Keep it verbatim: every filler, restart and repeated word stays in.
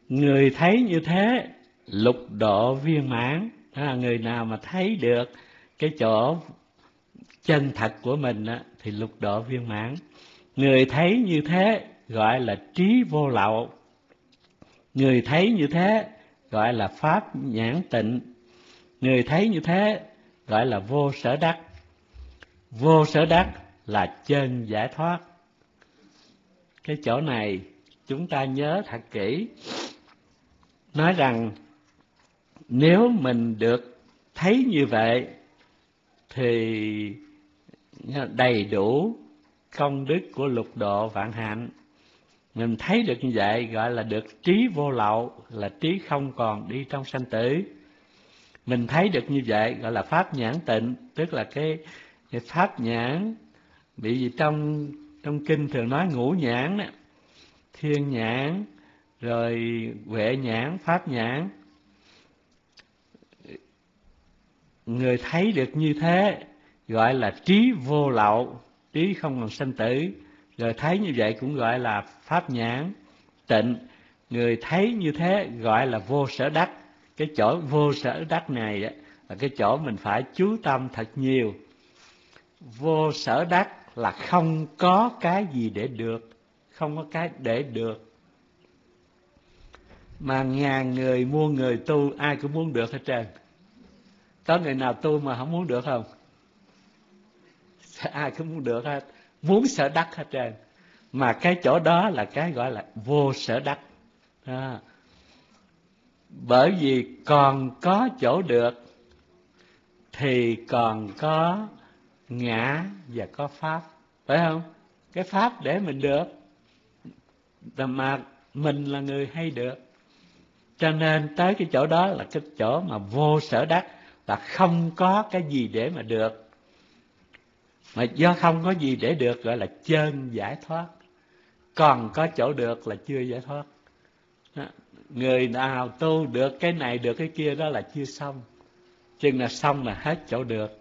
Người thấy như thế lục độ viên mãn. À, người nào mà thấy được cái chỗ chân thật của mình á, thì lục độ viên mãn. Người thấy như thế gọi là trí vô lậu. Người thấy như thế gọi là pháp nhãn tịnh. Người thấy như thế gọi là vô sở đắc. Vô sở đắc là chân giải thoát. Cái chỗ này chúng ta nhớ thật kỹ. Nói rằng nếu mình được thấy như vậy thì đầy đủ công đức của lục độ vạn hạnh. Mình thấy được như vậy gọi là được trí vô lậu, là trí không còn đi trong sanh tử. Mình thấy được như vậy gọi là pháp nhãn tịnh, tức là cái, cái pháp nhãn. Bởi vì trong trong kinh thường nói ngũ nhãn đó, thiên nhãn, rồi huệ nhãn, pháp nhãn. Người thấy được như thế gọi là trí vô lậu, trí không còn sanh tử. Rồi thấy như vậy cũng gọi là pháp nhãn tịnh. Người thấy như thế gọi là vô sở đắc. Cái chỗ vô sở đắc này là cái chỗ mình phải chú tâm thật nhiều. Vô sở đắc là không có cái gì để được, không có cái để được. Mà ngàn người muôn người tu ai cũng muốn được hết trơn. Có người nào tu mà không muốn được không? Ai cũng muốn được hết, muốn sở đắc hết trơn. Mà cái chỗ đó là cái gọi là vô sở đắc. À, bởi vì còn có chỗ được thì còn có ngã và có pháp, phải không? Cái pháp để mình được, mà mình là người hay được. Cho nên tới cái chỗ đó là cái chỗ mà vô sở đắc, là không có cái gì để mà được. Mà do không có gì để được gọi là chân giải thoát. Còn có chỗ được là chưa giải thoát. Người nào tu được cái này được cái kia đó là chưa xong. Chừng là xong là hết chỗ được.